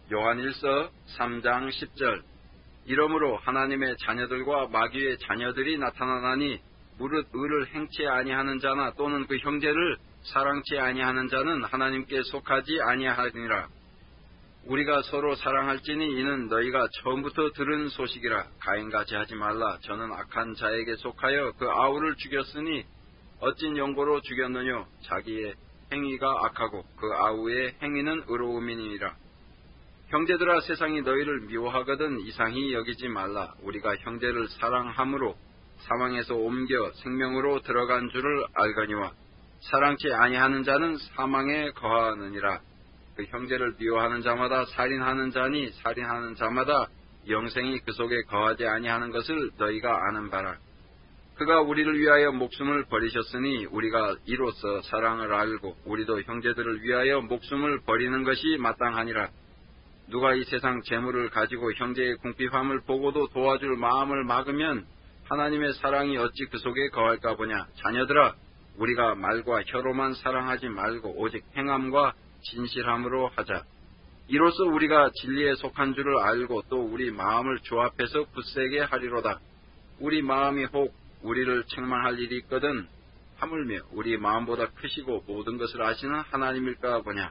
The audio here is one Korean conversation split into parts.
요한일서 3장 10절. 이러므로 하나님의 자녀들과 마귀의 자녀들이 나타나나니 무릇 의를 행치 아니하는 자나 또는 그 형제를 사랑치 아니하는 자는 하나님께 속하지 아니하니라. 우리가 서로 사랑할지니 이는 너희가 처음부터 들은 소식이라. 가인같이 하지 말라. 저는 악한 자에게 속하여 그 아우를 죽였으니 어찐 연고로 죽였느뇨. 자기의 행위가 악하고 그 아우의 행위는 의로움이니라. 형제들아, 세상이 너희를 미워하거든 이상히 여기지 말라. 우리가 형제를 사랑함으로 사망에서 옮겨 생명으로 들어간 줄을 알거니와 사랑치 아니하는 자는 사망에 거하느니라. 그 형제를 미워하는 자마다 살인하는 자니 살인하는 자마다 영생이 그 속에 거하지 아니하는 것을 너희가 아는 바라. 그가 우리를 위하여 목숨을 버리셨으니 우리가 이로써 사랑을 알고 우리도 형제들을 위하여 목숨을 버리는 것이 마땅하니라. 누가 이 세상 재물을 가지고 형제의 궁핍함을 보고도 도와줄 마음을 막으면 하나님의 사랑이 어찌 그 속에 거할까 보냐. 자녀들아, 우리가 말과 혀로만 사랑하지 말고 오직 행함과 진실함으로 하자. 이로써 우리가 진리에 속한 줄을 알고 또 우리 마음을 주 앞에서 굳세게 하리로다. 우리 마음이 혹 우리를 책망할 일이 있거든 하물며 우리 마음보다 크시고 모든 것을 아시는 하나님일까 보냐.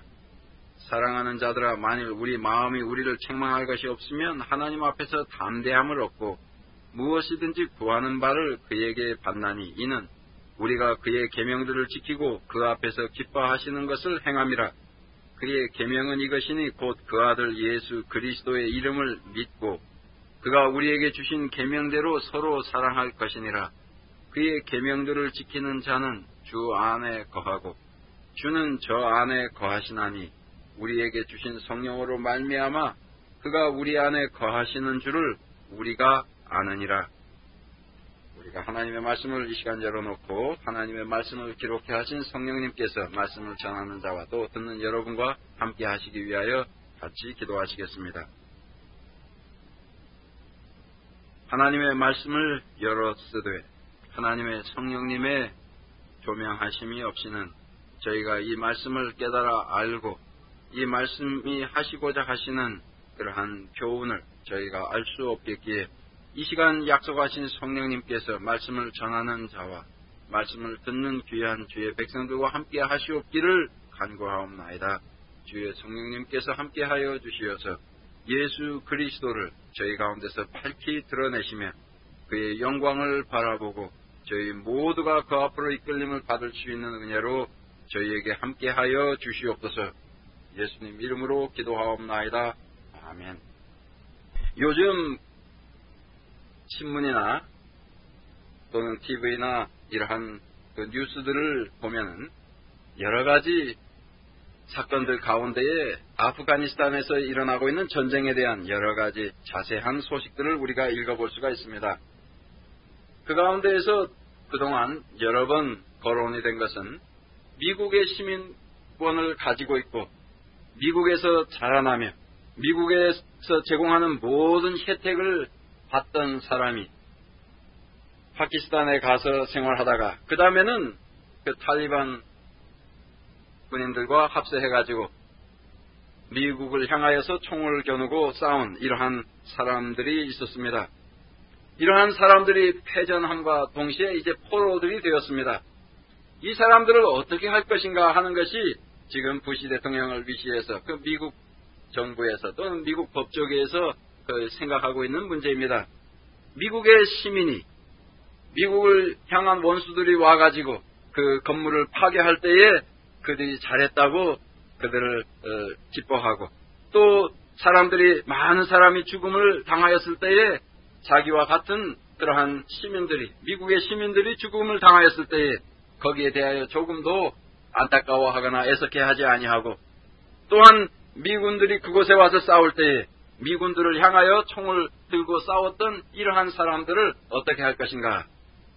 사랑하는 자들아, 만일 우리 마음이 우리를 책망할 것이 없으면 하나님 앞에서 담대함을 얻고 무엇이든지 구하는 바를 그에게 받나니 이는 우리가 그의 계명들을 지키고 그 앞에서 기뻐하시는 것을 행함이라. 그의 계명은 이것이니 곧 그 아들 예수 그리스도의 이름을 믿고 그가 우리에게 주신 계명대로 서로 사랑할 것이니라. 그의 계명들을 지키는 자는 주 안에 거하고 주는 저 안에 거하시나니 우리에게 주신 성령으로 말미암아 그가 우리 안에 거하시는 줄을 우리가 아느니라. 우리가 하나님의 말씀을 이 시간 열어놓고 하나님의 말씀을 기록해 하신 성령님께서 말씀을 전하는 자와 또 듣는 여러분과 함께 하시기 위하여 같이 기도하시겠습니다. 하나님의 말씀을 열었으되 하나님의 성령님의 조명하심이 없이는 저희가 이 말씀을 깨달아 알고 이 말씀이 하시고자 하시는 그러한 교훈을 저희가 알 수 없겠기에 이 시간 약속하신 성령님께서 말씀을 전하는 자와 말씀을 듣는 귀한 주의 백성들과 함께 하시옵기를 간구하옵나이다. 주의 성령님께서 함께하여 주시어서 예수 그리스도를 저희 가운데서 밝히 드러내시며 그의 영광을 바라보고 저희 모두가 그 앞으로 이끌림을 받을 수 있는 은혜로 저희에게 함께하여 주시옵소서. 예수님 이름으로 기도하옵나이다. 아멘. 요즘 신문이나 또는 TV나 이러한 그 뉴스들을 보면은 여러 가지 사건들 가운데에 아프가니스탄에서 일어나고 있는 전쟁에 대한 여러 가지 자세한 소식들을 우리가 읽어볼 수가 있습니다. 그 가운데에서 그동안 여러 번 거론이 된 것은 미국의 시민권을 가지고 있고 미국에서 자라나며 미국에서 제공하는 모든 혜택을 받던 사람이 파키스탄에 가서 생활하다가 그 다음에는 그 탈리반 군인들과 합세해가지고 미국을 향하여서 총을 겨누고 싸운 이러한 사람들이 있었습니다. 이러한 사람들이 패전함과 동시에 이제 포로들이 되었습니다. 이 사람들을 어떻게 할 것인가 하는 것이 지금 부시 대통령을 위시해서 그 미국 정부에서 또는 미국 법조계에서 생각하고 있는 문제입니다. 미국의 시민이 미국을 향한 원수들이 와가지고 그 건물을 파괴할 때에 그들이 잘했다고 그들을 기뻐하고 또 사람들이 많은 사람이 죽음을 당하였을 때에 자기와 같은 그러한 시민들이 미국의 시민들이 죽음을 당하였을 때에 거기에 대하여 조금도 안타까워하거나 애석해하지 아니하고 또한 미군들이 그곳에 와서 싸울 때에 미군들을 향하여 총을 들고 싸웠던 이러한 사람들을 어떻게 할 것인가.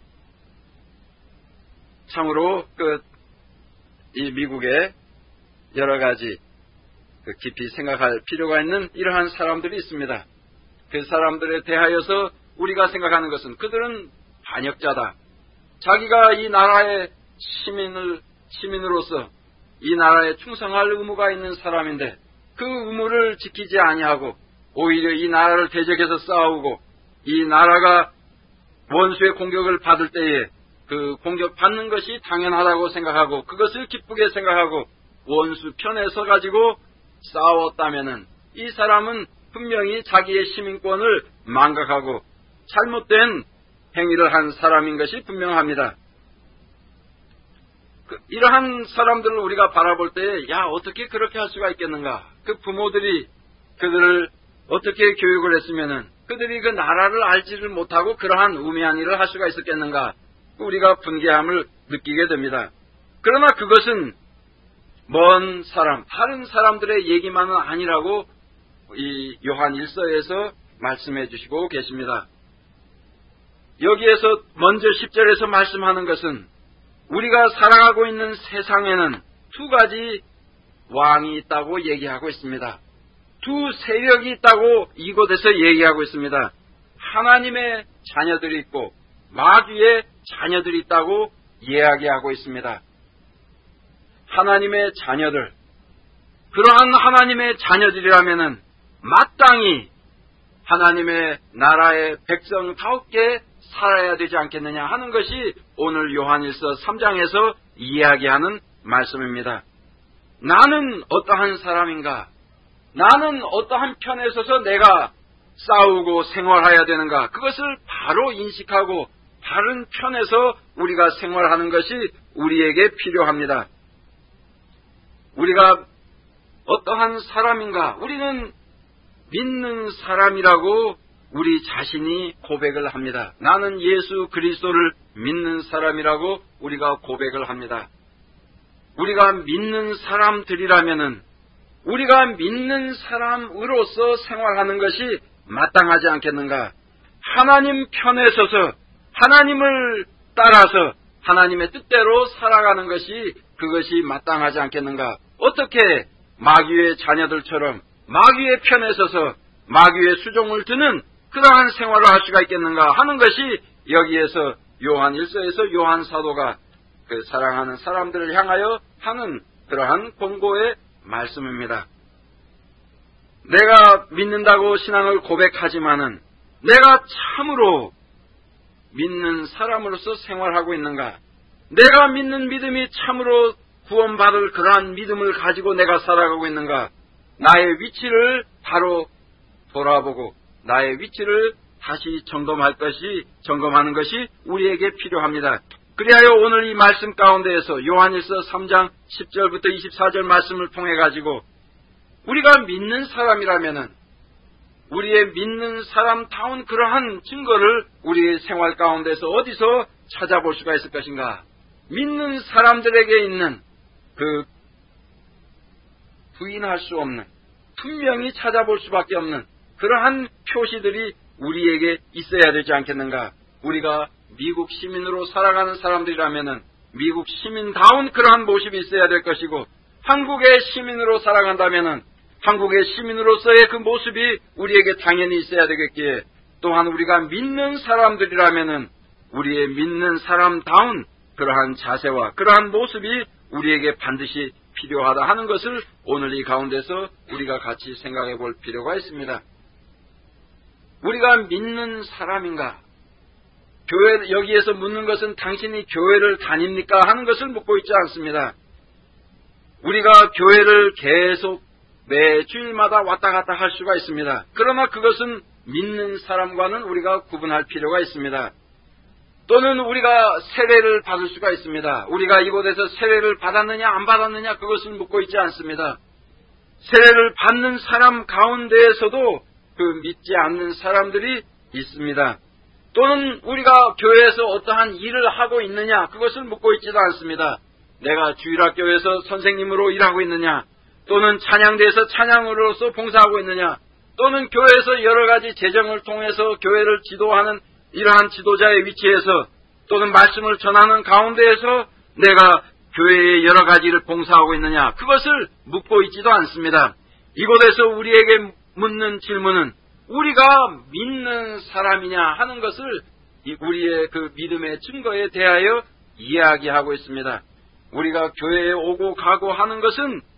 참으로 이 미국의 여러 가지 깊이 생각할 필요가 있는 이러한 사람들이 있습니다. 그 사람들에 대하여서 우리가 생각하는 것은 그들은 반역자다. 자기가 이 나라의 시민으로서 이 나라에 충성할 의무가 있는 사람인데 그 의무를 지키지 아니하고 오히려 이 나라를 대적해서 싸우고 이 나라가 원수의 공격을 받을 때에 그 공격받는 것이 당연하다고 생각하고 그것을 기쁘게 생각하고 원수 편에 서 가지고 싸웠다면은 이 사람은 분명히 자기의 시민권을 망각하고 잘못된 행위를 한 사람인 것이 분명합니다. 이러한 사람들을 우리가 바라볼 때, 야, 어떻게 그렇게 할 수가 있겠는가? 그 부모들이 그들을 어떻게 교육을 했으면은 그들이 그 나라를 알지를 못하고 그러한 우매한 일을 할 수가 있었겠는가? 우리가 분개함을 느끼게 됩니다. 그러나 그것은 먼 사람, 다른 사람들의 얘기만은 아니라고 이 요한 1서에서 말씀해 주시고 계십니다. 여기에서 먼저 10절에서 말씀하는 것은 우리가 살아가고 있는 세상에는 두 가지 왕이 있다고 얘기하고 있습니다. 두 세력이 있다고 이곳에서 얘기하고 있습니다. 하나님의 자녀들이 있고 마귀의 자녀들이 있다고 이야기하고 있습니다. 하나님의 자녀들, 그러한 하나님의 자녀들이라면은 마땅히 하나님의 나라의 백성다웠게 살아야 되지 않겠느냐 하는 것이 오늘 요한일서 3장에서 이야기하는 말씀입니다. 나는 어떠한 사람인가? 나는 어떠한 편에 서서 내가 싸우고 생활해야 되는가? 그것을 바로 인식하고 바른 편에서 우리가 생활하는 것이 우리에게 필요합니다. 우리가 어떠한 사람인가? 우리는 믿는 사람이라고 우리 자신이 고백을 합니다. 나는 예수 그리스도를 믿는 사람이라고 우리가 고백을 합니다. 우리가 믿는 사람들이라면은 우리가 믿는 사람으로서 생활하는 것이 마땅하지 않겠는가? 하나님 편에 서서 하나님을 따라서 하나님의 뜻대로 살아가는 것이 그것이 마땅하지 않겠는가? 어떻게 마귀의 자녀들처럼 마귀의 편에 서서 마귀의 수종을 드는 그러한 생활을 할 수가 있겠는가 하는 것이 여기에서 요한 1서에서 요한 사도가 그 사랑하는 사람들을 향하여 하는 그러한 권고의 말씀입니다. 내가 믿는다고 신앙을 고백하지만은 내가 참으로 믿는 사람으로서 생활하고 있는가? 내가 믿는 믿음이 참으로 구원받을 그러한 믿음을 가지고 내가 살아가고 있는가? 나의 위치를 바로 돌아보고 나의 위치를 다시 점검하는 것이 우리에게 필요합니다. 그리하여 오늘 이 말씀 가운데에서 요한일서 3장 10절부터 24절 말씀을 통해 가지고 우리가 믿는 사람이라면은 우리의 믿는 사람다운 그러한 증거를 우리의 생활 가운데서 어디서 찾아볼 수가 있을 것인가? 믿는 사람들에게 있는 그 부인할 수 없는, 분명히 찾아볼 수밖에 없는 그러한 표시들이 우리에게 있어야 되지 않겠는가? 우리가 미국 시민으로 살아가는 사람들이라면은 미국 시민다운 그러한 모습이 있어야 될 것이고, 한국의 시민으로 살아간다면은 한국의 시민으로서의 그 모습이 우리에게 당연히 있어야 되겠기에, 또한 우리가 믿는 사람들이라면은 우리의 믿는 사람다운 그러한 자세와 그러한 모습이 우리에게 반드시 필요하다 하는 것을 오늘 이 가운데서 우리가 같이 생각해 볼 필요가 있습니다. 우리가 믿는 사람인가? 여기에서 묻는 것은 당신이 교회를 다닙니까? 하는 것을 묻고 있지 않습니다. 우리가 교회를 계속 매 주일마다 왔다 갔다 할 수가 있습니다. 그러나 그것은 믿는 사람과는 우리가 구분할 필요가 있습니다. 또는 우리가 세례를 받을 수가 있습니다. 우리가 이곳에서 세례를 받았느냐 안 받았느냐 그것을 묻고 있지 않습니다. 세례를 받는 사람 가운데에서도 그 믿지 않는 사람들이 있습니다. 또는 우리가 교회에서 어떠한 일을 하고 있느냐 그것을 묻고 있지도 않습니다. 내가 주일학교에서 선생님으로 일하고 있느냐, 또는 찬양대에서 찬양으로서 봉사하고 있느냐, 또는 교회에서 여러 가지 재정을 통해서 교회를 지도하는 이러한 지도자의 위치에서, 또는 말씀을 전하는 가운데에서 내가 교회의 여러 가지를 봉사하고 있느냐, 그것을 묻고 있지도 않습니다. 이곳에서 우리에게 묻는 질문은 우리가 믿는 사람이냐 하는 것을 우리의 그 믿음의 증거에 대하여 이야기하고 있습니다. 우리가 교회에 오고 가고 하는 것은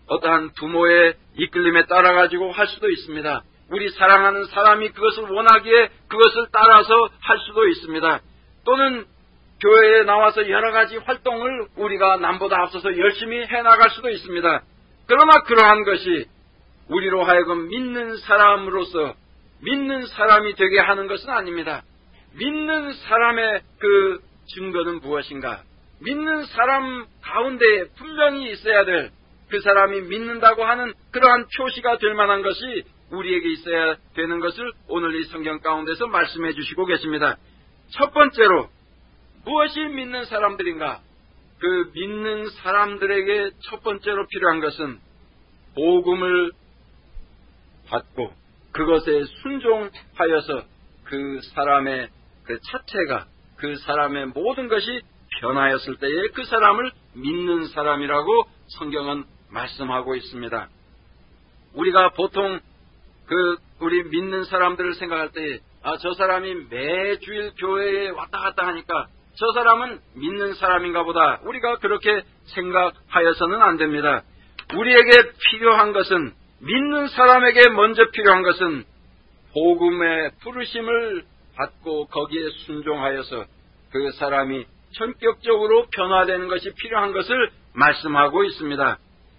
어떠한 부모의 이끌림에 따라가지고 할 수도 있습니다. 우리 사랑하는 사람이 그것을 원하기에 그것을 따라서 할 수도 있습니다. 또는 교회에 나와서 여러 가지 활동을 우리가 남보다 앞서서 열심히 해나갈 수도 있습니다. 그러나 그러한 것이 우리로 하여금 믿는 사람으로서 믿는 사람이 되게 하는 것은 아닙니다. 믿는 사람의 그 증거는 무엇인가? 믿는 사람 가운데에 분명히 있어야 될 그 사람이 믿는다고 하는 그러한 표시가 될 만한 것이 우리에게 있어야 되는 것을 오늘 이 성경 가운데서 말씀해 주시고 계십니다. 첫 번째로 무엇이 믿는 사람들인가? 그 믿는 사람들에게 첫 번째로 필요한 것은 복음을 받고 그것에 순종하여서 그 사람의 그 자체가 그 사람의 모든 것이 변하였을 때에 그 사람을 믿는 사람이라고 성경은 말씀하고 있습니다. 우리가 보통 우리 믿는 사람들을 생각할 때에 저 사람이 매주일 교회에 왔다 갔다 하니까 저 사람은 믿는 사람인가 보다 우리가 그렇게 생각하여서는 안 됩니다. 우리에게 필요한 것은 믿는 사람에게 먼저 필요한 것은 복음의 부르심을 받고 거기에 순종하여서 그 사람이 전격적으로 변화되는 것이 필요한 것을 말씀하고 있습니다.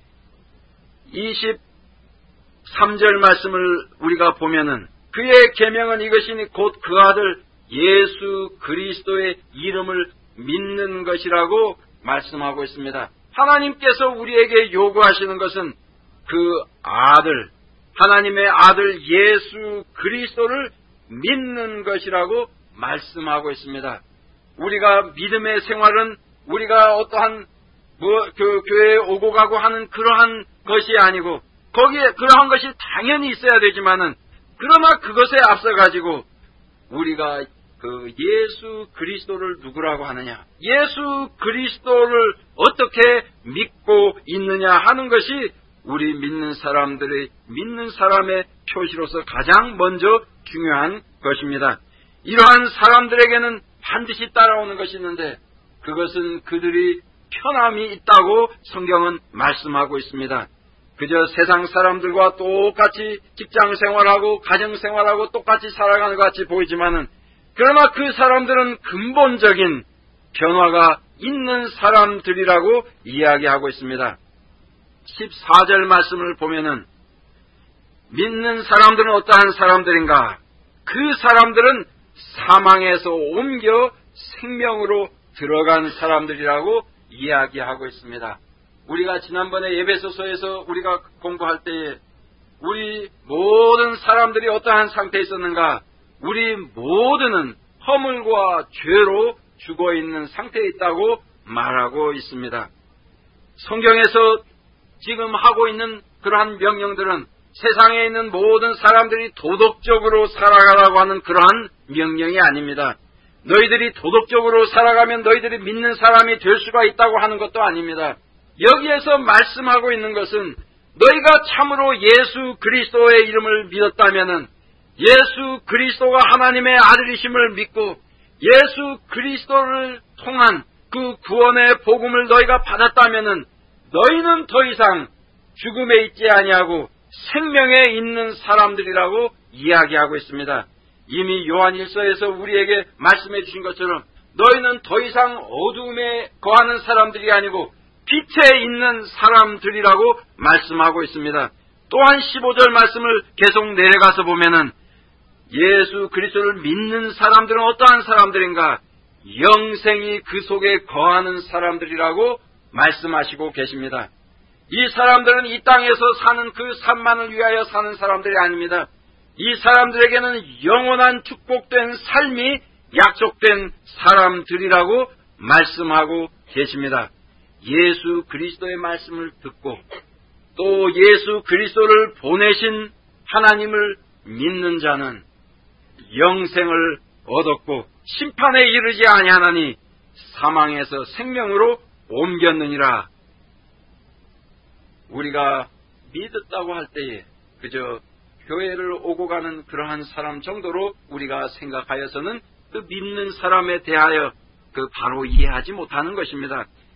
23절 말씀을 우리가 보면은 그의 계명은 이것이니 곧 그 아들 예수 그리스도의 이름을 믿는 것이라고 말씀하고 있습니다. 하나님께서 우리에게 요구하시는 것은 그 아들, 하나님의 아들 예수 그리스도를 믿는 것이라고 말씀하고 있습니다. 우리가 믿음의 생활은 우리가 어떠한 교회에 오고 가고 하는 그러한 것이 아니고 거기에 그러한 것이 당연히 있어야 되지만은 그러나 그것에 앞서 가지고 우리가 그 예수 그리스도를 누구라고 하느냐, 예수 그리스도를 어떻게 믿고 있느냐 하는 것이 우리 믿는 사람들의 믿는 사람의 표시로서 가장 먼저 중요한 것입니다. 이러한 사람들에게는 반드시 따라오는 것이 있는데 그것은 그들이 편함이 있다고 성경은 말씀하고 있습니다. 그저 세상 사람들과 똑같이 직장생활하고 가정생활하고 똑같이 살아가는 것 같이 보이지만은 그러나 그 사람들은 근본적인 변화가 있는 사람들이라고 이야기하고 있습니다. 14절 말씀을 보면은 믿는 사람들은 어떠한 사람들인가? 그 사람들은 사망에서 옮겨 생명으로 들어간 사람들이라고 이야기하고 있습니다. 우리가 지난번에 에베소서에서 우리가 공부할 때에 우리 모든 사람들이 어떠한 상태에 있었는가? 우리 모두는 허물과 죄로 죽어있는 상태에 있다고 말하고 있습니다. 성경에서 지금 하고 있는 그러한 명령들은 세상에 있는 모든 사람들이 도덕적으로 살아가라고 하는 그러한 명령이 아닙니다. 너희들이 도덕적으로 살아가면 너희들이 믿는 사람이 될 수가 있다고 하는 것도 아닙니다. 여기에서 말씀하고 있는 것은 너희가 참으로 예수 그리스도의 이름을 믿었다면은 예수 그리스도가 하나님의 아들이심을 믿고 예수 그리스도를 통한 그 구원의 복음을 너희가 받았다면은 너희는 더 이상 죽음에 있지 아니하고 생명에 있는 사람들이라고 이야기하고 있습니다. 이미 요한일서에서 우리에게 말씀해 주신 것처럼 너희는 더 이상 어두움에 거하는 사람들이 아니고 빛에 있는 사람들이라고 말씀하고 있습니다. 또한 15절 말씀을 계속 내려가서 보면은 예수 그리스도를 믿는 사람들은 어떠한 사람들인가? 영생이 그 속에 거하는 사람들이라고 말씀하시고 계십니다. 이 사람들은 이 땅에서 사는 그 삶만을 위하여 사는 사람들이 아닙니다. 이 사람들에게는 영원한 축복된 삶이 약속된 사람들이라고 말씀하고 계십니다. 예수 그리스도의 말씀을 듣고 또 예수 그리스도를 보내신 하나님을 믿는 자는 영생을 얻었고 심판에 이르지 아니하나니 사망에서 생명으로 옮겼느니라. 우리가 믿었다고 할 때에 그저 교회를 오고 가는 그러한 사람 정도로 우리가 생각하여서는 그 믿는 사람에 대하여 그 바로 이해하지 못하는 것입니다.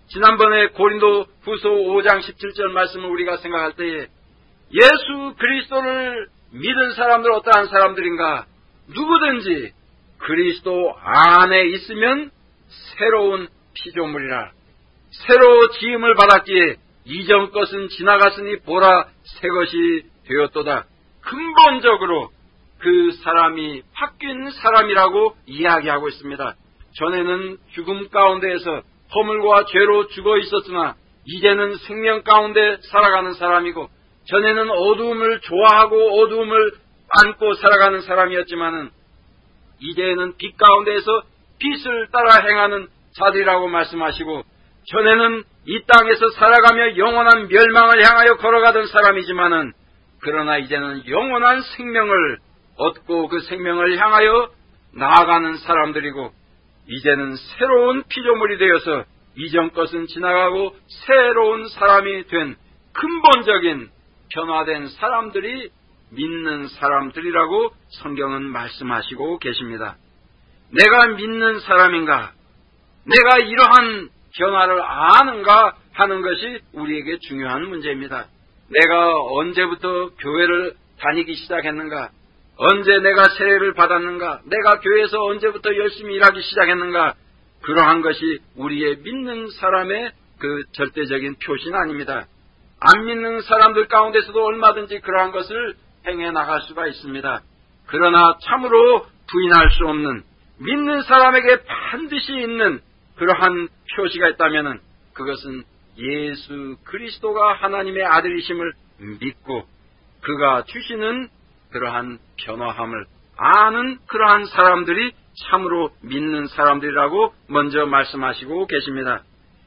지난번에 고린도 후서 5장 17절 말씀을 우리가 생각할 때에 예수 그리스도를 믿은 사람들 어떠한 사람들인가? 누구든지 그리스도 안에 있으면 새로운 피조물이라. 새로 지음을 받았기에 이전 것은 지나갔으니 보라 새 것이 되었도다. 근본적으로 그 사람이 바뀐 사람이라고 이야기하고 있습니다. 전에는 죽음 가운데에서 허물과 죄로 죽어 있었으나 이제는 생명 가운데 살아가는 사람이고, 전에는 어두움을 좋아하고 어두움을 안고 살아가는 사람이었지만은 이제는 빛 가운데에서 빛을 따라 행하는 자들이라고 말씀하시고, 전에는 이 땅에서 살아가며 영원한 멸망을 향하여 걸어가던 사람이지만은 그러나 이제는 영원한 생명을 얻고 그 생명을 향하여 나아가는 사람들이고, 이제는 새로운 피조물이 되어서 이전 것은 지나가고 새로운 사람이 된 근본적인 변화된 사람들이 믿는 사람들이라고 성경은 말씀하시고 계십니다. 내가 믿는 사람인가? 내가 이러한 변화를 아는가 하는 것이 우리에게 중요한 문제입니다. 내가 언제부터 교회를 다니기 시작했는가? 언제 내가 세례를 받았는가? 내가 교회에서 언제부터 열심히 일하기 시작했는가? 그러한 것이 우리의 믿는 사람의 그 절대적인 표시는 아닙니다. 안 믿는 사람들 가운데서도 얼마든지 그러한 것을 행해 나갈 수가 있습니다. 그러나 참으로 부인할 수 없는, 믿는 사람에게 반드시 있는 그러한 표시가 있다면 그것은 예수 그리스도가 하나님의 아들이심을 믿고 그가 주시는 그러한 변화함을 아는 그러한 사람들이 참으로 믿는 사람들이라고 먼저 말씀하시고 계십니다.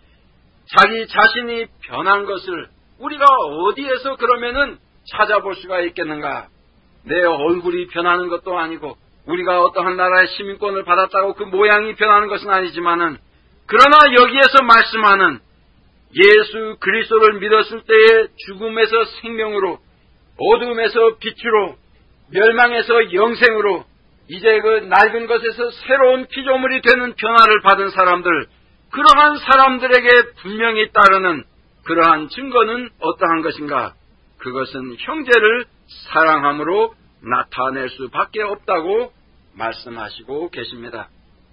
자기 자신이 변한 것을 우리가 어디에서 그러면은 찾아볼 수가 있겠는가? 내 얼굴이 변하는 것도 아니고, 우리가 어떠한 나라의 시민권을 받았다고 그 모양이 변하는 것은 아니지만은, 그러나 여기에서 말씀하는 예수 그리스도를 믿었을 때의 죽음에서 생명으로, 어둠에서 빛으로, 멸망에서 영생으로, 이제 그 낡은 것에서 새로운 피조물이 되는 변화를 받은 사람들, 그러한 사람들에게 분명히 따르는 그러한 증거는 어떠한 것인가? 그것은 형제를 사랑함으로 나타낼 수밖에 없다고 말씀하시고 계십니다.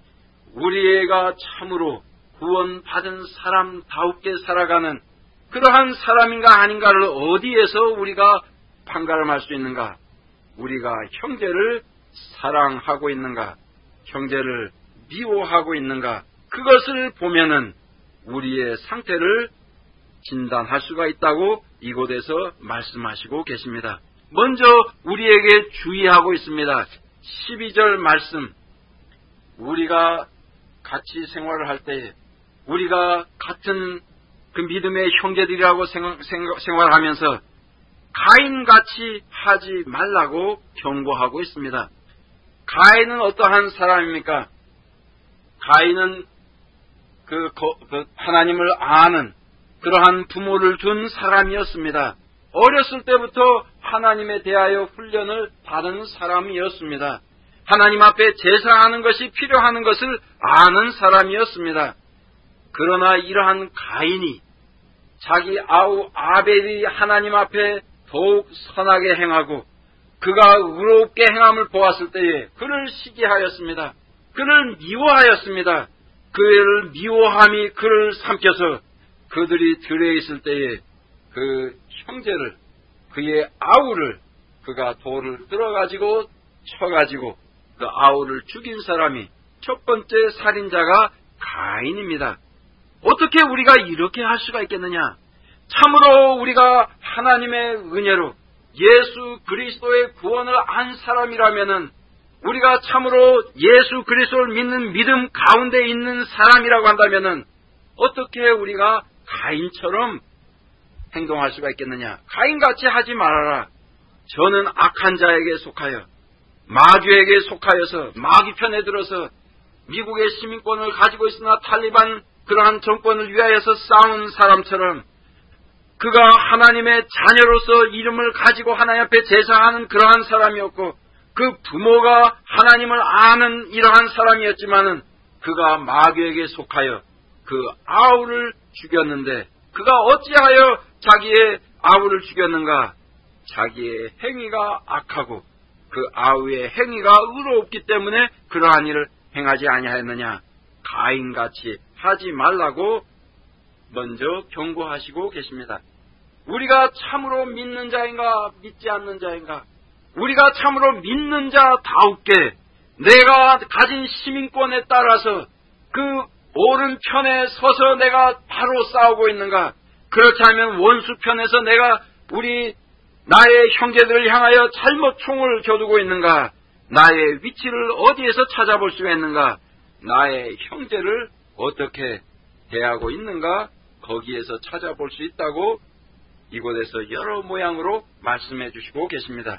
우리가 참으로 구원받은 사람다우게 살아가는 그러한 사람인가 아닌가를 어디에서 우리가 판가름할 수 있는가? 우리가 형제를 사랑하고 있는가? 형제를 미워하고 있는가? 그것을 보면은 우리의 상태를 진단할 수가 있다고 이곳에서 말씀하시고 계십니다. 먼저 우리에게 주의하고 있습니다. 12절 말씀, 우리가 같이 생활을 할 때 우리가 같은 그 믿음의 형제들이라고 생활하면서 가인같이 하지 말라고 경고하고 있습니다. 가인은 어떠한 사람입니까? 가인은 하나님을 아는 그러한 부모를 둔 사람이었습니다. 어렸을 때부터 하나님에 대하여 훈련을 받은 사람이었습니다. 하나님 앞에 제사하는 것이 필요한 것을 아는 사람이었습니다. 그러나 이러한 가인이 자기 아우 아벨이 하나님 앞에 더욱 선하게 행하고 그가 의롭게 행함을 보았을 때에 그를 시기하였습니다. 그를 미워하였습니다. 그를 미워함이 그를 삼켜서 그들이 들에 있을 때에 그 형제를, 그의 아우를 그가 돌을 들어가지고 쳐가지고 그 아우를 죽인 사람이 첫 번째 살인자가 가인입니다. 어떻게 우리가 이렇게 할 수가 있겠느냐? 참으로 우리가 하나님의 은혜로 예수 그리스도의 구원을 안 사람이라면은, 우리가 참으로 예수 그리스도를 믿는 믿음 가운데 있는 사람이라고 한다면은 어떻게 우리가 가인처럼 행동할 수가 있겠느냐? 가인같이 하지 말아라. 저는 악한 자에게 속하여 마귀에게 속하여서 마귀 편에 들어서 미국의 시민권을 가지고 있으나 탈리반 그러한 정권을 위하여서 싸우는 사람처럼 그가 하나님의 자녀로서 이름을 가지고 하나님 앞에 제사하는 그러한 사람이었고, 그 부모가 하나님을 아는 이러한 사람이었지만은 그가 마귀에게 속하여 그 아우를 죽였는데 그가 어찌하여 자기의 아우를 죽였는가? 자기의 행위가 악하고 그 아우의 행위가 의롭기 때문에 그러한 일을 행하지 아니하였느냐? 가인같이 하지 말라고 먼저 경고하시고 계십니다. 우리가 참으로 믿는 자인가 믿지 않는 자인가? 우리가 참으로 믿는 자다우게 내가 가진 시민권에 따라서 그 오른편에 서서 내가 바로 싸우고 있는가? 그렇지 않으면 원수편에서 내가 나의 형제들을 향하여 잘못 총을 겨두고 있는가? 나의 위치를 어디에서 찾아볼 수가 있는가? 나의 형제를 어떻게 대하고 있는가? 거기에서 찾아볼 수 있다고 이곳에서 여러 모양으로 말씀해 주시고 계십니다.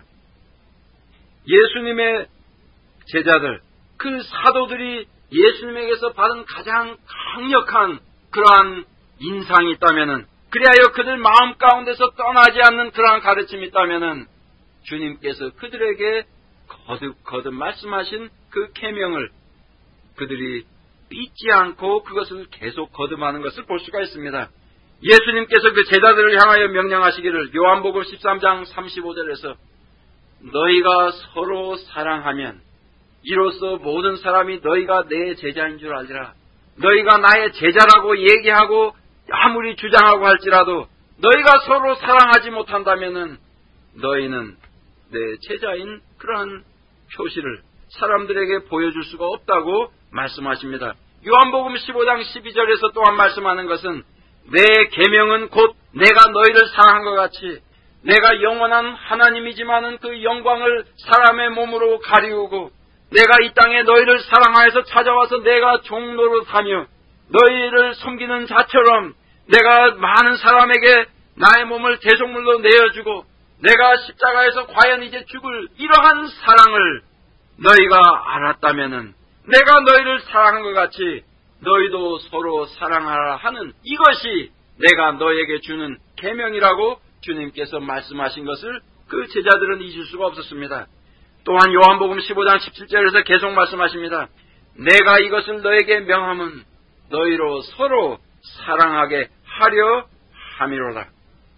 예수님의 제자들, 그 사도들이 예수님에게서 받은 가장 강력한 그러한 인상이 있다면은, 그리하여 그들 마음 가운데서 떠나지 않는 그러한 가르침이 있다면은, 주님께서 그들에게 거듭 말씀하신 그 계명을 그들이 잊지 않고 그것을 계속 거듭하는 것을 볼 수가 있습니다. 예수님께서 그 제자들을 향하여 명령하시기를 요한복음 13장 35절에서 너희가 서로 사랑하면 이로써 모든 사람이 너희가 내 제자인 줄 알리라. 너희가 나의 제자라고 얘기하고 아무리 주장하고 할지라도 너희가 서로 사랑하지 못한다면은 너희는 내 제자인 그러한 표시를 사람들에게 보여줄 수가 없다고 말씀하십니다. 요한복음 15장 12절에서 또한 말씀하는 것은 내 계명은 곧 내가 너희를 사랑한 것 같이 내가 영원한 하나님이지만은 그 영광을 사람의 몸으로 가리우고 내가 이 땅에 너희를 사랑하여서 찾아와서 내가 종노릇하며 너희를 섬기는 자처럼 내가 많은 사람에게 나의 몸을 대속물로 내어주고 내가 십자가에서 과연 이제 죽을 이러한 사랑을 너희가 알았다면은 내가 너희를 사랑한 것 같이 너희도 서로 사랑하라 하는 이것이 내가 너에게 주는 계명이라고 주님께서 말씀하신 것을 그 제자들은 잊을 수가 없었습니다. 또한 요한복음 15장 17절에서 계속 말씀하십니다. 내가 이것을 너에게 명함은 너희로 서로 사랑하게 하려 함이로다.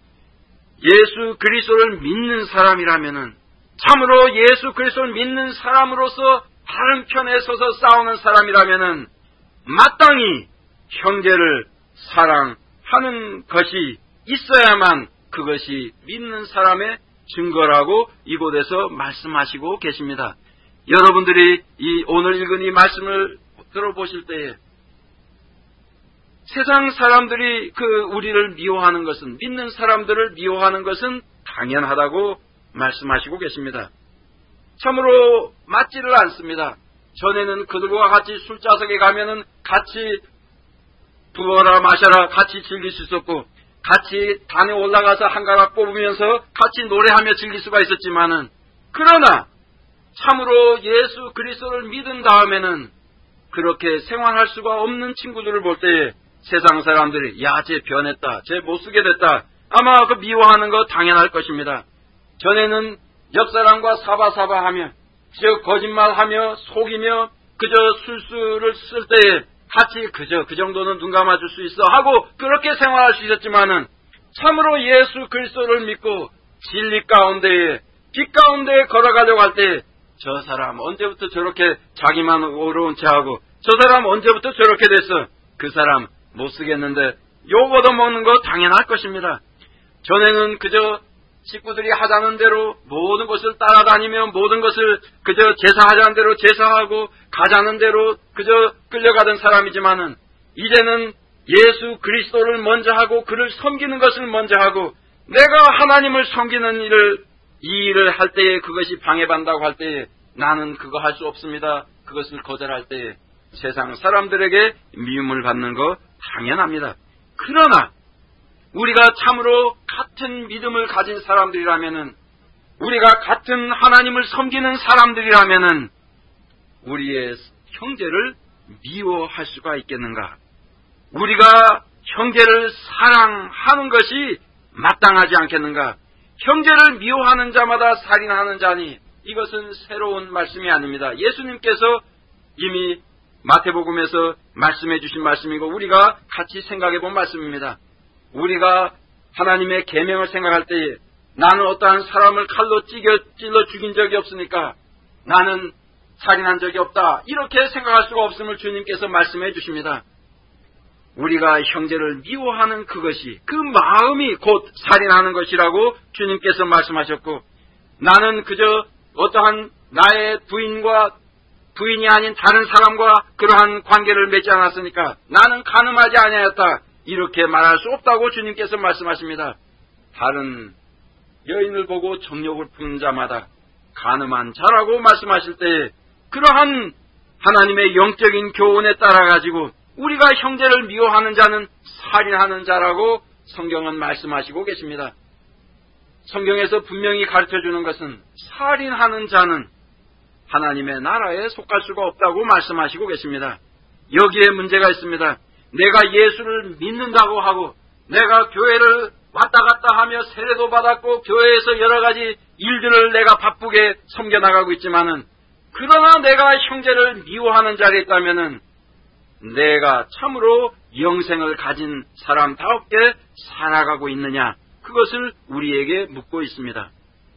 예수 그리스도를 믿는 사람이라면은 참으로 예수 그리스도를 믿는 사람으로서 다른 편에 서서 싸우는 사람이라면은 마땅히 형제를 사랑하는 것이 있어야만 그것이 믿는 사람의 증거라고 이곳에서 말씀하시고 계십니다. 여러분들이 오늘 읽은 이 말씀을 들어보실 때에 세상 사람들이 우리를 미워하는 것은, 믿는 사람들을 미워하는 것은 당연하다고 말씀하시고 계십니다. 참으로 맞지를 않습니다. 전에는 그들과 같이 술자석에 가면은 같이 부어라 마셔라 같이 즐길 수 있었고, 같이 단에 올라가서 한 가락 뽑으면서 같이 노래하며 즐길 수가 있었지만은, 그러나 참으로 예수 그리스도를 믿은 다음에는 그렇게 생활할 수가 없는 친구들을 볼 때에 세상 사람들이 야, 쟤 변했다, 쟤 못쓰게 됐다, 아마 그 미워하는 거 당연할 것입니다. 전에는 옆사람과 사바사바하며 그저 거짓말하며 속이며 그저 술수를 쓸 때에 같이 그저 그 정도는 눈 감아줄 수 있어 하고 그렇게 생활할 수 있었지만은, 참으로 예수 그리스도를 믿고 진리 가운데에 길 가운데에 걸어가려고 할 때 저 사람 언제부터 저렇게 자기만 어려운 체하고 저 사람 언제부터 저렇게 됐어, 그 사람 못쓰겠는데 욕 얻어먹는 거 당연할 것입니다. 전에는 그저 식구들이 하자는 대로 모든 것을 따라다니며 모든 것을 그저 제사하자는 대로 제사하고 가자는 대로 그저 끌려가던 사람이지만은, 이제는 예수 그리스도를 먼저 하고 그를 섬기는 것을 먼저 하고 내가 하나님을 섬기는 이 일을 할 때에 그것이 방해받는다고 할 때에 나는 그거 할 수 없습니다, 그것을 거절할 때에 세상 사람들에게 미움을 받는 거 당연합니다. 그러나 우리가 참으로 같은 믿음을 가진 사람들이라면은, 우리가 같은 하나님을 섬기는 사람들이라면은 우리의 형제를 미워할 수가 있겠는가? 우리가 형제를 사랑하는 것이 마땅하지 않겠는가? 형제를 미워하는 자마다 살인하는 자니, 이것은 새로운 말씀이 아닙니다. 예수님께서 이미 마태복음에서 말씀해 주신 말씀이고 우리가 같이 생각해 본 말씀입니다. 우리가 하나님의 계명을 생각할 때에 나는 어떠한 사람을 칼로 찔러 죽인 적이 없으니까 나는 살인한 적이 없다. 이렇게 생각할 수가 없음을 주님께서 말씀해 주십니다. 우리가 형제를 미워하는 그것이, 그 마음이 곧 살인하는 것이라고 주님께서 말씀하셨고, 나는 그저 어떠한 나의 부인이 아닌 다른 사람과 그러한 관계를 맺지 않았으니까 나는 간음하지 아니하였다. 이렇게 말할 수 없다고 주님께서 말씀하십니다. 다른 여인을 보고 정욕을 부는 자마다 간음한 자라고 말씀하실 때 그러한 하나님의 영적인 교훈에 따라가지고 우리가 형제를 미워하는 자는 살인하는 자라고 성경은 말씀하시고 계십니다. 성경에서 분명히 가르쳐주는 것은 살인하는 자는 하나님의 나라에 속할 수가 없다고 말씀하시고 계십니다. 여기에 문제가 있습니다. 내가 예수를 믿는다고 하고 내가 교회를 왔다 갔다 하며 세례도 받았고 교회에서 여러 가지 일들을 내가 바쁘게 섬겨나가고 있지만은 그러나 내가 형제를 미워하는 자리에 있다면은 내가 참으로 영생을 가진 사람다웠게 살아가고 있느냐, 그것을 우리에게 묻고 있습니다.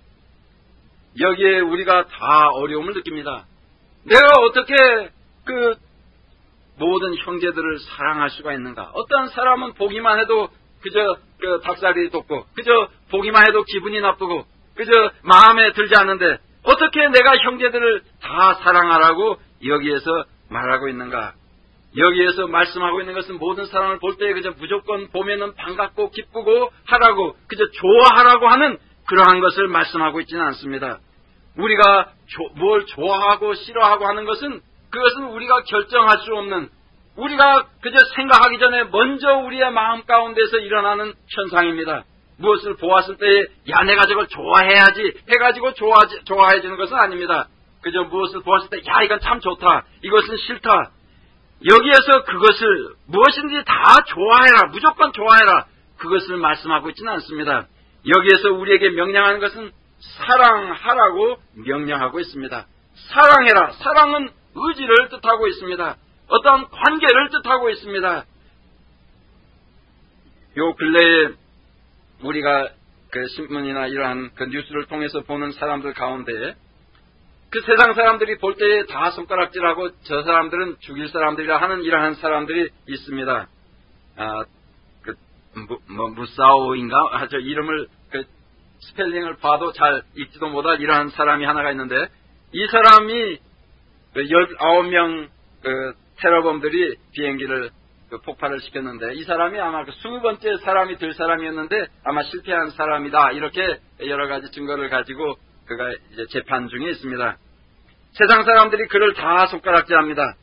여기에 우리가 다 어려움을 느낍니다. 내가 어떻게 그 모든 형제들을 사랑할 수가 있는가? 어떤 사람은 보기만 해도 그저 그 닭살이 돋고 그저 보기만 해도 기분이 나쁘고 그저 마음에 들지 않는데 어떻게 내가 형제들을 다 사랑하라고 여기에서 말하고 있는가? 여기에서 말씀하고 있는 것은 모든 사람을 볼 때 그저 무조건 보면은 반갑고 기쁘고 하라고 그저 좋아하라고 하는 그러한 것을 말씀하고 있지는 않습니다. 우리가 뭘 좋아하고 싫어하고 하는 것은 그것은 우리가 결정할 수 없는, 우리가 그저 생각하기 전에 먼저 우리의 마음 가운데서 일어나는 현상입니다. 무엇을 보았을 때 야 내가 저걸 좋아해야지 해가지고 좋아해지는 것은 아닙니다. 그저 무엇을 보았을 때 야 이건 참 좋다, 이것은 싫다, 여기에서 그것을 무엇인지 다 좋아해라, 무조건 좋아해라, 그것을 말씀하고 있지는 않습니다. 여기에서 우리에게 명령하는 것은 사랑하라고 명령하고 있습니다. 사랑해라. 사랑은 의지를 뜻하고 있습니다. 어떤 관계를 뜻하고 있습니다. 요 근래에 우리가 그 신문이나 이러한 그 뉴스를 통해서 보는 사람들 가운데 그 세상 사람들이 볼 때에 다 손가락질하고 저 사람들은 죽일 사람들이라 하는 이러한 사람들이 있습니다. 무사오인가? 저 이름을 그 스펠링을 봐도 잘 읽지도 못할 이러한 사람이 하나가 있는데, 이 사람이 19명 그 테러범들이 비행기를 그 폭발을 시켰는데 이 사람이 아마 그 20번째 사람이 될 사람이었는데 아마 실패한 사람이다, 이렇게 여러 가지 증거를 가지고 그가 이제 재판 중에 있습니다. 세상 사람들이 그를 다 손가락질합니다.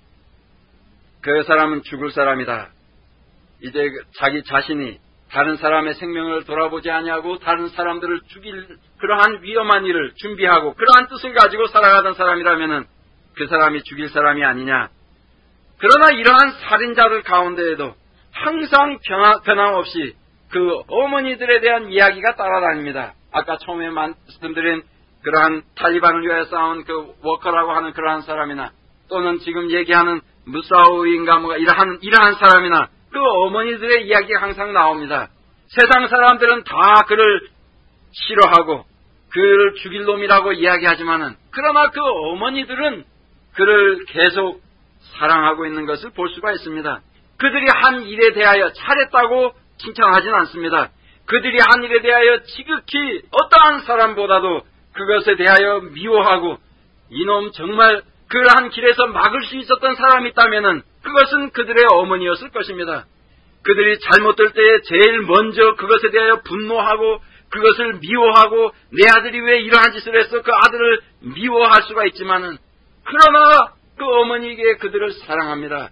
그 사람은 죽을 사람이다. 이제 자기 자신이 다른 사람의 생명을 돌아보지 아니하고 다른 사람들을 죽일 그러한 위험한 일을 준비하고 그러한 뜻을 가지고 살아가던 사람이라면은 그 사람이 죽일 사람이 아니냐. 그러나 이러한 살인자들 가운데에도 항상 변함없이 그 어머니들에 대한 이야기가 따라다닙니다. 아까 처음에 말씀드린 그러한 탈리반을 위하여 싸운 그 워커라고 하는 그러한 사람이나 또는 지금 얘기하는 무사우인가 뭐가 이러한 사람이나 그 어머니들의 이야기가 항상 나옵니다. 세상 사람들은 다 그를 싫어하고 그를 죽일 놈이라고 이야기하지만은 그러나 그 어머니들은 그를 계속 사랑하고 있는 것을 볼 수가 있습니다. 그들이 한 일에 대하여 잘했다고 칭찬하지는 않습니다. 그들이 한 일에 대하여 지극히 어떠한 사람보다도 그것에 대하여 미워하고 이놈 정말 그러한 길에서 막을 수 있었던 사람이 있다면은 그것은 그들의 어머니였을 것입니다. 그들이 잘못될 때에 제일 먼저 그것에 대하여 분노하고 그것을 미워하고 내 아들이 왜 이러한 짓을 했어, 그 아들을 미워할 수가 있지만은 그러나 그 어머니에게 그들을 사랑합니다.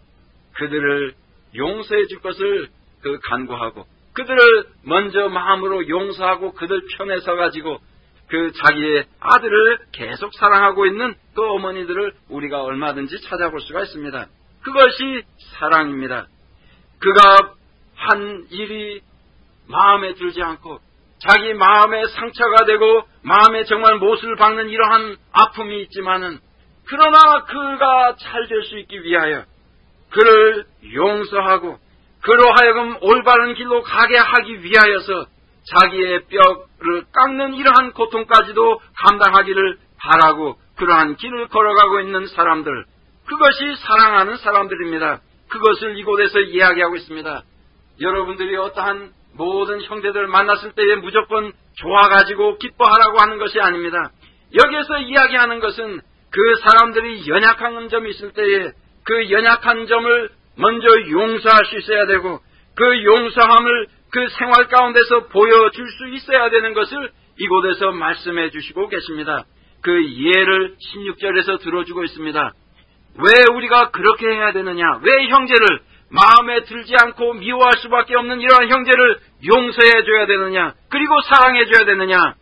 그들을 용서해 줄 것을 그 간구하고 그들을 먼저 마음으로 용서하고 그들 편에 서가지고 그 자기의 아들을 계속 사랑하고 있는 그 어머니들을 우리가 얼마든지 찾아볼 수가 있습니다. 그것이 사랑입니다. 그가 한 일이 마음에 들지 않고 자기 마음에 상처가 되고 마음에 정말 못을 박는 이러한 아픔이 있지만은 그러나 그가 잘 될 수 있기 위하여 그를 용서하고 그로 하여금 올바른 길로 가게 하기 위하여서 자기의 뼈를 깎는 이러한 고통까지도 감당하기를 바라고 그러한 길을 걸어가고 있는 사람들, 그것이 사랑하는 사람들입니다. 그것을 이곳에서 이야기하고 있습니다. 여러분들이 어떠한 모든 형제들을 만났을 때에 무조건 좋아가지고 기뻐하라고 하는 것이 아닙니다. 여기에서 이야기하는 것은 그 사람들이 연약한 점이 있을 때에 그 연약한 점을 먼저 용서할 수 있어야 되고 그 용서함을 그 생활 가운데서 보여줄 수 있어야 되는 것을 이곳에서 말씀해 주시고 계십니다. 그 예를 16절에서 들어주고 있습니다. 왜 우리가 그렇게 해야 되느냐? 왜 형제를 마음에 들지 않고 미워할 수밖에 없는 이러한 형제를 용서해 줘야 되느냐? 그리고 사랑해 줘야 되느냐?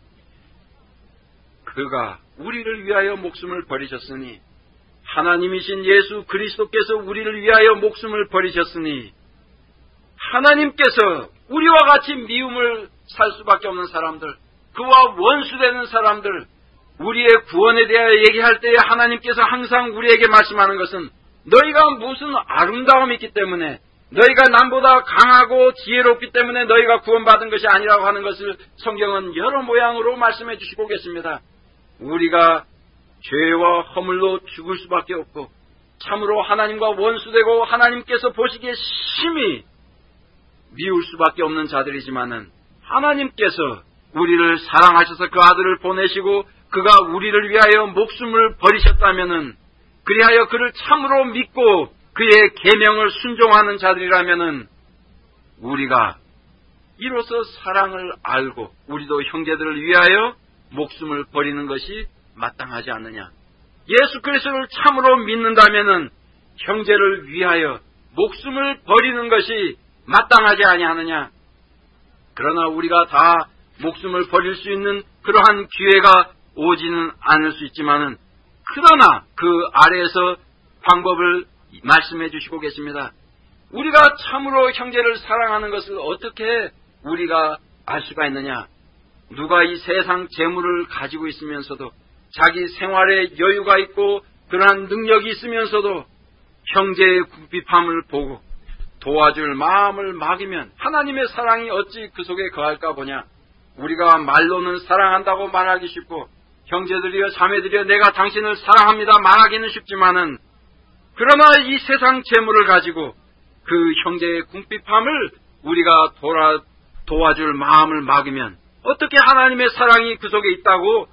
그가 우리를 위하여 목숨을 버리셨으니, 하나님이신 예수 그리스도께서 우리를 위하여 목숨을 버리셨으니, 하나님께서 우리와 같이 미움을 살 수밖에 없는 사람들, 그와 원수되는 사람들, 우리의 구원에 대하여 얘기할 때에 하나님께서 항상 우리에게 말씀하는 것은 너희가 무슨 아름다움이 있기 때문에, 너희가 남보다 강하고 지혜롭기 때문에 너희가 구원받은 것이 아니라고 하는 것을 성경은 여러 모양으로 말씀해 주시고 계십니다. 우리가 죄와 허물로 죽을 수밖에 없고 참으로 하나님과 원수되고 하나님께서 보시기에 심히 미울 수밖에 없는 자들이지만은, 하나님께서 우리를 사랑하셔서 그 아들을 보내시고 그가 우리를 위하여 목숨을 버리셨다면은, 그리하여 그를 참으로 믿고 그의 계명을 순종하는 자들이라면은, 우리가 이로써 사랑을 알고 우리도 형제들을 위하여 목숨을 버리는 것이 마땅하지 않느냐? 예수 그리스도를 참으로 믿는다면은 형제를 위하여 목숨을 버리는 것이 마땅하지 아니하느냐? 그러나 우리가 다 목숨을 버릴 수 있는 그러한 기회가 오지는 않을 수 있지만은, 그러나 그 아래에서 방법을 말씀해 주시고 계십니다. 우리가 참으로 형제를 사랑하는 것을 어떻게 우리가 알 수가 있느냐? 누가 이 세상 재물을 가지고 있으면서도, 자기 생활에 여유가 있고 그러한 능력이 있으면서도 형제의 궁핍함을 보고 도와줄 마음을 막으면 하나님의 사랑이 어찌 그 속에 거할까 보냐? 우리가 말로는 사랑한다고 말하기 쉽고, 형제들이여 자매들이여 내가 당신을 사랑합니다 말하기는 쉽지만은, 그러나 이 세상 재물을 가지고 그 형제의 궁핍함을 우리가 도와줄 마음을 막으면 어떻게 하나님의 사랑이 그 속에 있다고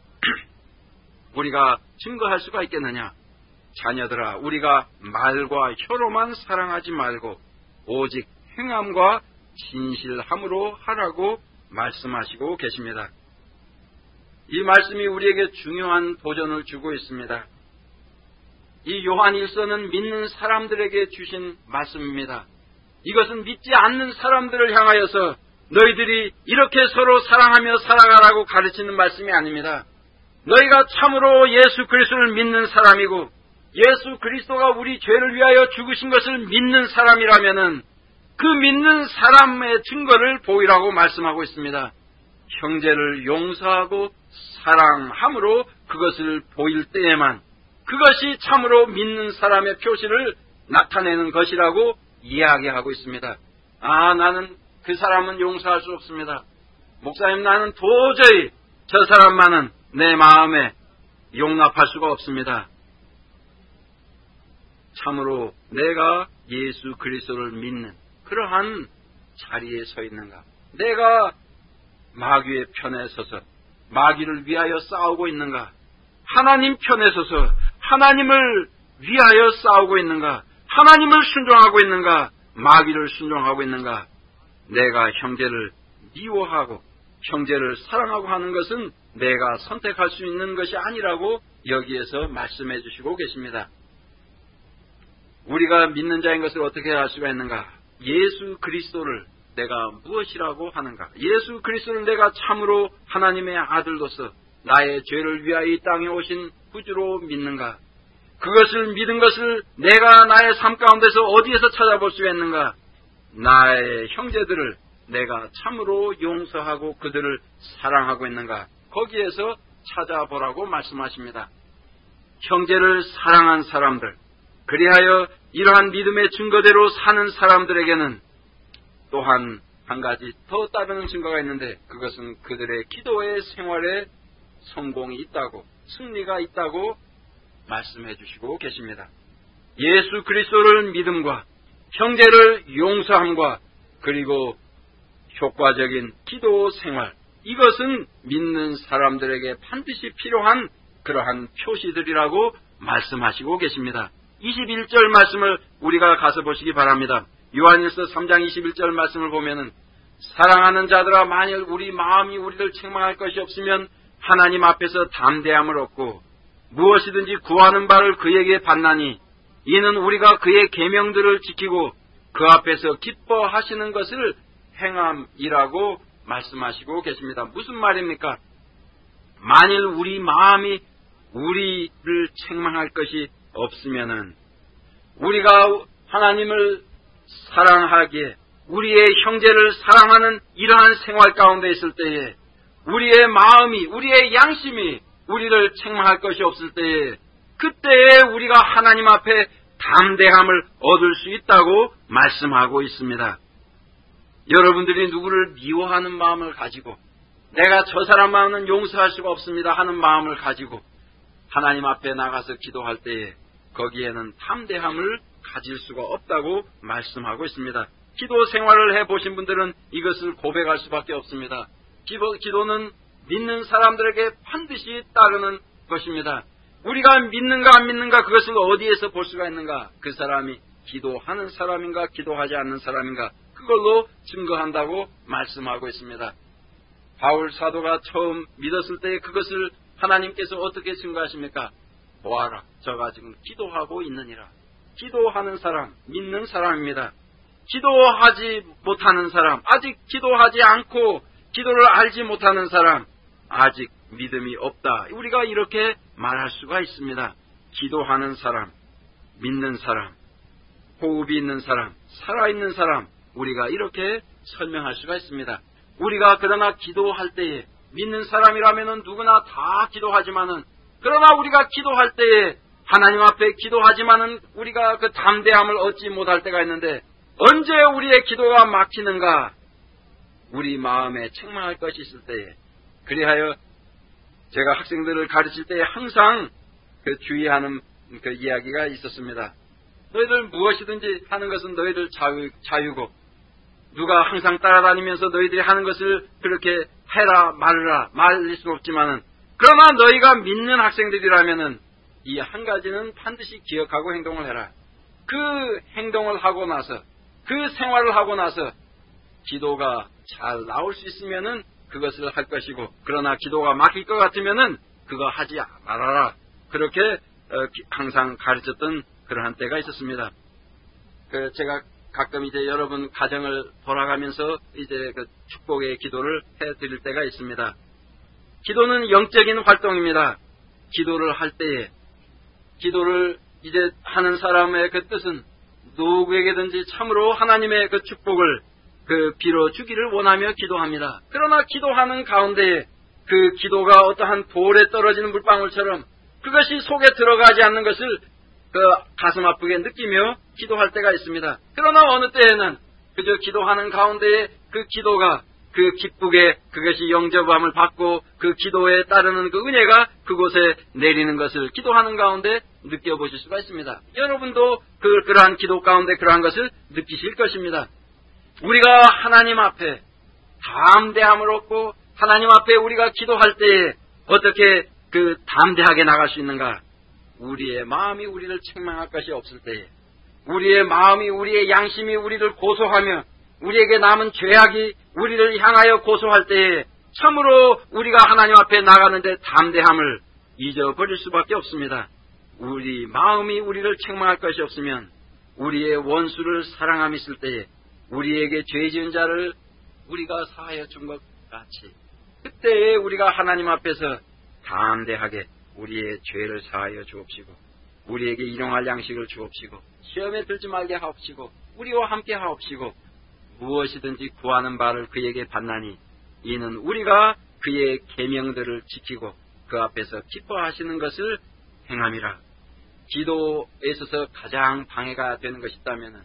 우리가 증거할 수가 있겠느냐? 자녀들아, 우리가 말과 혀로만 사랑하지 말고 오직 행함과 진실함으로 하라고 말씀하시고 계십니다. 이 말씀이 우리에게 중요한 도전을 주고 있습니다. 이 요한 1서는 믿는 사람들에게 주신 말씀입니다. 이것은 믿지 않는 사람들을 향하여서 너희들이 이렇게 서로 사랑하며 살아가라고 가르치는 말씀이 아닙니다. 너희가 참으로 예수 그리스도를 믿는 사람이고 예수 그리스도가 우리 죄를 위하여 죽으신 것을 믿는 사람이라면은 그 믿는 사람의 증거를 보이라고 말씀하고 있습니다. 형제를 용서하고 사랑함으로 그것을 보일 때에만 그것이 참으로 믿는 사람의 표시를 나타내는 것이라고 이야기하고 있습니다. 나는 그 사람은 용서할 수 없습니다. 목사님, 나는 도저히 저 사람만은 내 마음에 용납할 수가 없습니다. 참으로 내가 예수 그리스도를 믿는 그러한 자리에 서 있는가? 내가 마귀의 편에 서서 마귀를 위하여 싸우고 있는가? 하나님 편에 서서 하나님을 위하여 싸우고 있는가? 하나님을 순종하고 있는가? 마귀를 순종하고 있는가? 내가 형제를 미워하고 형제를 사랑하고 하는 것은 내가 선택할 수 있는 것이 아니라고 여기에서 말씀해 주시고 계십니다. 우리가 믿는 자인 것을 어떻게 알 수가 있는가? 예수 그리스도를 내가 무엇이라고 하는가? 예수 그리스도를 내가 참으로 하나님의 아들로서 나의 죄를 위하여 이 땅에 오신 구주로 믿는가? 그것을 믿은 것을 내가 나의 삶 가운데서 어디에서 찾아볼 수가 있는가? 나의 형제들을 내가 참으로 용서하고 그들을 사랑하고 있는가? 거기에서 찾아보라고 말씀하십니다. 형제를 사랑한 사람들, 그리하여 이러한 믿음의 증거대로 사는 사람들에게는 또한 한 가지 더 따르는 증거가 있는데, 그것은 그들의 기도의 생활에 성공이 있다고, 승리가 있다고 말씀해 주시고 계십니다. 예수 그리스도를 믿음과 형제를 용서함과 그리고 효과적인 기도 생활, 이것은 믿는 사람들에게 반드시 필요한 그러한 표시들이라고 말씀하시고 계십니다. 21절 말씀을 우리가 가서 보시기 바랍니다. 요한일서 3장 21절 말씀을 보면은, 사랑하는 자들아, 만일 우리 마음이 우리를 책망할 것이 없으면 하나님 앞에서 담대함을 얻고 무엇이든지 구하는 바를 그에게 받나니, 이는 우리가 그의 계명들을 지키고 그 앞에서 기뻐하시는 것을 행함이라고 말씀하시고 계십니다. 무슨 말입니까? 만일 우리 마음이 우리를 책망할 것이 없으면은, 우리가 하나님을 사랑하기에, 우리의 형제를 사랑하는 이러한 생활 가운데 있을 때에, 우리의 마음이, 우리의 양심이 우리를 책망할 것이 없을 때에, 그때에 우리가 하나님 앞에 담대함을 얻을 수 있다고 말씀하고 있습니다. 여러분들이 누구를 미워하는 마음을 가지고, 내가 저 사람만은 용서할 수가 없습니다 하는 마음을 가지고 하나님 앞에 나가서 기도할 때에 거기에는 담대함을 가질 수가 없다고 말씀하고 있습니다. 기도 생활을 해보신 분들은 이것을 고백할 수밖에 없습니다. 기도는 믿는 사람들에게 반드시 따르는 것입니다. 우리가 믿는가 안 믿는가, 그것을 어디에서 볼 수가 있는가? 그 사람이 기도하는 사람인가 기도하지 않는 사람인가, 그걸로 증거한다고 말씀하고 있습니다. 바울 사도가 처음 믿었을 때 그것을 하나님께서 어떻게 증거하십니까? 보아라, 저가 지금 기도하고 있느니라. 기도하는 사람, 믿는 사람입니다. 기도하지 못하는 사람, 아직 기도하지 않고 기도를 알지 못하는 사람, 아직 믿음이 없다. 우리가 이렇게 말할 수가 있습니다. 기도하는 사람, 믿는 사람, 호흡이 있는 사람, 살아있는 사람, 우리가 이렇게 설명할 수가 있습니다. 우리가 그러나 기도할 때에, 믿는 사람이라면 누구나 다 기도하지만은, 그러나 우리가 기도할 때에 하나님 앞에 기도하지만은 우리가 그 담대함을 얻지 못할 때가 있는데, 언제 우리의 기도가 막히는가? 우리 마음에 책망할 것이 있을 때에. 그리하여 제가 학생들을 가르칠 때에 항상 그 주의하는 그 이야기가 있었습니다. 너희들 무엇이든지 하는 것은 너희들 자유고, 누가 항상 따라다니면서 너희들이 하는 것을 그렇게 해라 말라 말릴 수 없지만은, 그러나 너희가 믿는 학생들이라면은 이 한 가지는 반드시 기억하고 행동을 해라. 그 행동을 하고 나서, 그 생활을 하고 나서 기도가 잘 나올 수 있으면은 그것을 할 것이고, 그러나 기도가 막힐 것 같으면은 그거 하지 말아라. 그렇게 항상 가르쳤던 그러한 때가 있었습니다. 제가 가끔 이제 여러분 가정을 돌아가면서 이제 그 축복의 기도를 해드릴 때가 있습니다. 기도는 영적인 활동입니다. 기도를 할 때에, 기도를 이제 하는 사람의 그 뜻은 누구에게든지 참으로 하나님의 그 축복을 빌어주기를 원하며 기도합니다. 그러나 기도하는 가운데에 그 기도가 어떠한 돌에 떨어지는 물방울처럼 그것이 속에 들어가지 않는 것을 가슴 아프게 느끼며 기도할 때가 있습니다. 그러나 어느 때에는 그저 기도하는 가운데에 그 기도가 기쁘게 그것이 영접함을 받고 그 기도에 따르는 그 은혜가 그곳에 내리는 것을 기도하는 가운데 느껴보실 수가 있습니다. 여러분도 그러한 기도 가운데 그러한 것을 느끼실 것입니다. 우리가 하나님 앞에 담대함을 얻고 하나님 앞에 우리가 기도할 때에 어떻게 담대하게 나갈 수 있는가? 우리의 마음이 우리를 책망할 것이 없을 때에, 우리의 마음이, 우리의 양심이 우리를 고소하며 우리에게 남은 죄악이 우리를 향하여 고소할 때에 참으로 우리가 하나님 앞에 나가는데 담대함을 잊어버릴 수밖에 없습니다. 우리 마음이 우리를 책망할 것이 없으면 우리의 원수를 사랑함이 있을 때에 우리에게 죄 지은 자를 우리가 사하여 준 것 같이, 그때에 우리가 하나님 앞에서 담대하게 우리의 죄를 사하여 주옵시고 우리에게 일용할 양식을 주옵시고 시험에 들지 말게 하옵시고 우리와 함께 하옵시고 무엇이든지 구하는 바를 그에게 받나니, 이는 우리가 그의 계명들을 지키고 그 앞에서 기뻐하시는 것을 행함이라. 기도에 있어서 가장 방해가 되는 것이 있다면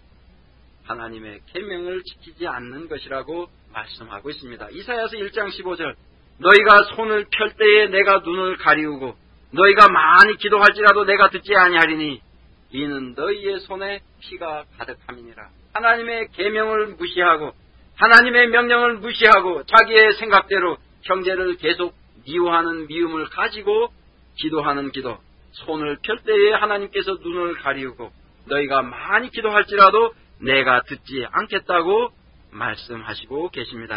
하나님의 계명을 지키지 않는 것이라고 말씀하고 있습니다. 이사야서 1장 15절 너희가 손을 펼 때에 내가 눈을 가리우고 너희가 많이 기도할지라도 내가 듣지 아니하리니 이는 너희의 손에 피가 가득함이니라. 하나님의 계명을 무시하고 하나님의 명령을 무시하고 자기의 생각대로 형제를 계속 미워하는 미움을 가지고 기도하는 기도, 손을 펼 때에 하나님께서 눈을 가리우고 너희가 많이 기도할지라도 내가 듣지 않겠다고 말씀하시고 계십니다.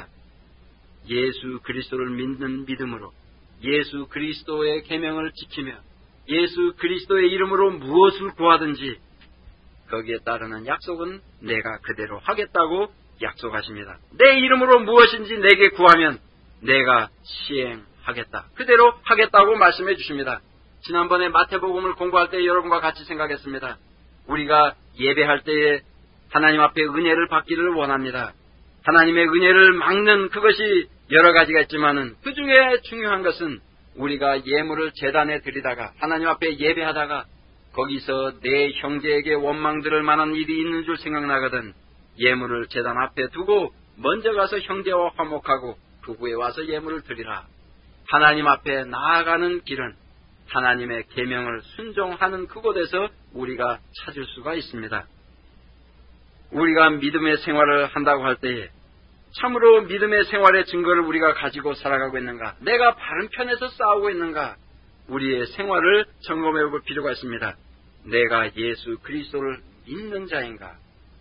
예수 그리스도를 믿는 믿음으로 예수 그리스도의 계명을 지키며 예수 그리스도의 이름으로 무엇을 구하든지 거기에 따르는 약속은 내가 그대로 하겠다고 약속하십니다. 내 이름으로 무엇인지 내게 구하면 내가 시행하겠다. 그대로 하겠다고 말씀해 주십니다. 지난번에 마태복음을 공부할 때 여러분과 같이 생각했습니다. 우리가 예배할 때에 하나님 앞에 은혜를 받기를 원합니다. 하나님의 은혜를 막는 그것이 여러 가지가 있지만은 그 중에 중요한 것은 우리가 예물을 제단에 드리다가 하나님 앞에 예배하다가 거기서 내 형제에게 원망 들을 만한 일이 있는 줄 생각나거든 예물을 제단 앞에 두고 먼저 가서 형제와 화목하고 그 후에 와서 예물을 드리라. 하나님 앞에 나아가는 길은 하나님의 계명을 순종하는 그곳에서 우리가 찾을 수가 있습니다. 우리가 믿음의 생활을 한다고 할 때에 참으로 믿음의 생활의 증거를 우리가 가지고 살아가고 있는가? 내가 바른 편에서 싸우고 있는가? 우리의 생활을 점검해 볼 필요가 있습니다. 내가 예수 그리스도를 믿는 자인가?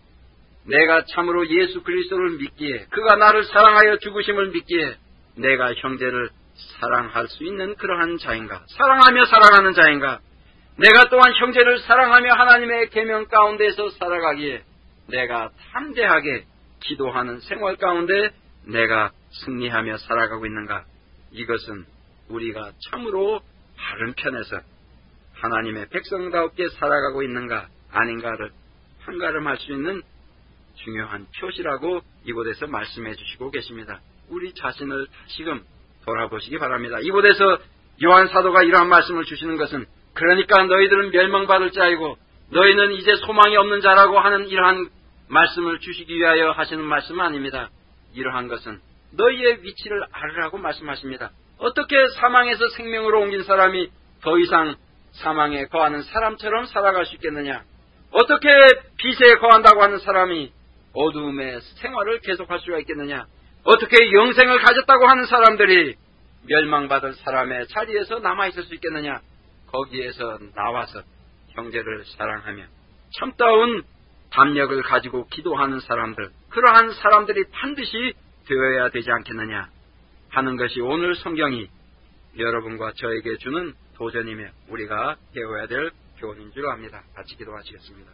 내가 참으로 예수 그리스도를 믿기에 그가 나를 사랑하여 죽으심을 믿기에 내가 형제를 사랑할 수 있는 그러한 자인가? 사랑하며 살아가는 자인가? 내가 또한 형제를 사랑하며 하나님의 계명 가운데서 살아가기에 내가 담대하게 기도하는 생활 가운데 내가 승리하며 살아가고 있는가? 이것은 우리가 참으로 바른 편에서 하나님의 백성답게 살아가고 있는가 아닌가를 판가름할 수 있는 중요한 표시라고 이곳에서 말씀해 주시고 계십니다. 우리 자신을 다시금 돌아보시기 바랍니다. 이곳에서 요한 사도가 이러한 말씀을 주시는 것은 그러니까 너희들은 멸망받을 자이고 너희는 이제 소망이 없는 자라고 하는 이러한 말씀을 주시기 위하여 하시는 말씀은 아닙니다. 이러한 것은 너희의 위치를 알으라고 말씀하십니다. 어떻게 사망에서 생명으로 옮긴 사람이 더 이상 사망에 거하는 사람처럼 살아갈 수 있겠느냐? 어떻게 빛에 거한다고 하는 사람이 어두움의 생활을 계속할 수가 있겠느냐? 어떻게 영생을 가졌다고 하는 사람들이 멸망받을 사람의 자리에서 남아있을 수 있겠느냐? 거기에서 나와서 형제를 사랑하며 참다운 담력을 가지고 기도하는 사람들, 그러한 사람들이 반드시 되어야 되지 않겠느냐 하는 것이 오늘 성경이 여러분과 저에게 주는 도전이며 우리가 배워야 될 교훈인 줄 압니다. 같이 기도하시겠습니다.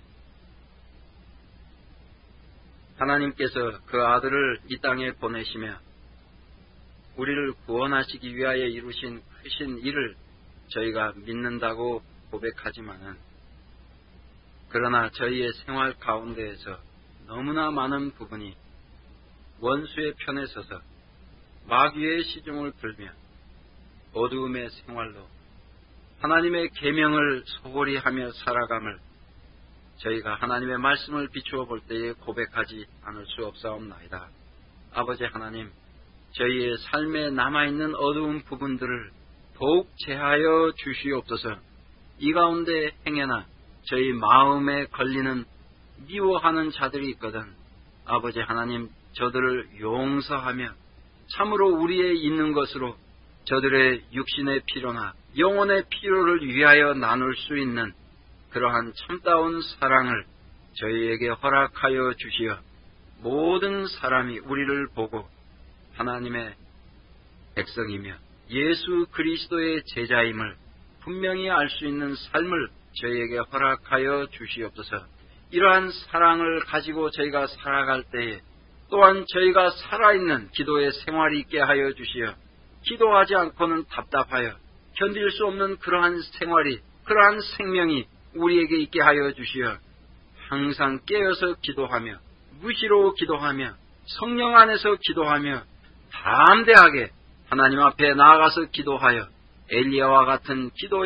하나님께서 그 아들을 이 땅에 보내시며 우리를 구원하시기 위하여 이루신 크신 일을 저희가 믿는다고 고백하지만은 그러나 저희의 생활 가운데에서 너무나 많은 부분이 원수의 편에 서서 마귀의 시중을 들며 어두움의 생활로 하나님의 계명을 소홀히 하며 살아감을 저희가 하나님의 말씀을 비추어 볼 때에 고백하지 않을 수 없사옵나이다. 아버지 하나님, 저희의 삶에 남아있는 어두운 부분들을 더욱 제하여 주시옵소서. 이 가운데 행여나 저희 마음에 걸리는 미워하는 자들이 있거든 아버지 하나님 저들을 용서하며 참으로 우리의 있는 것으로 저들의 육신의 필요나 영혼의 필요를 위하여 나눌 수 있는 그러한 참다운 사랑을 저희에게 허락하여 주시어 모든 사람이 우리를 보고 하나님의 백성이며 예수 그리스도의 제자임을 분명히 알 수 있는 삶을 저희에게 허락하여 주시옵소서. 이러한 사랑을 가지고 저희가 살아갈 때에 또한 저희가 살아있는 기도의 생활이 있게 하여 주시어 기도하지 않고는 답답하여 견딜 수 없는 그러한 생활이 그러한 생명이 우리에게 있게 하여 주시어 항상 깨어서 기도하며 무시로 기도하며 성령 안에서 기도하며 담대하게 하나님 앞에 나아가서 기도하여 엘리야와 같은 기도의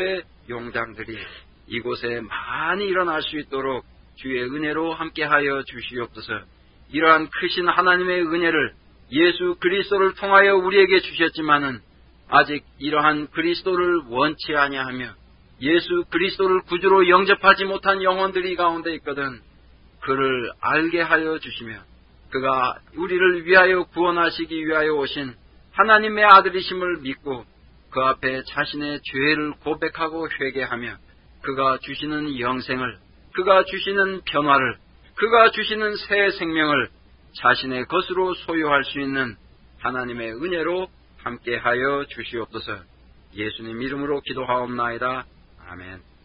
용장들이 이곳에 많이 일어날 수 있도록 주의 은혜로 함께하여 주시옵소서. 이러한 크신 하나님의 은혜를 예수 그리스도를 통하여 우리에게 주셨지만은 아직 이러한 그리스도를 원치 아니하며 예수 그리스도를 구주로 영접하지 못한 영혼들이 가운데 있거든 그를 알게 하여 주시며 그가 우리를 위하여 구원하시기 위하여 오신 하나님의 아들이심을 믿고 그 앞에 자신의 죄를 고백하고 회개하며 그가 주시는 영생을, 그가 주시는 변화를, 그가 주시는 새 생명을 자신의 것으로 소유할 수 있는 하나님의 은혜로 함께하여 주시옵소서. 예수님 이름으로 기도하옵나이다. 아멘.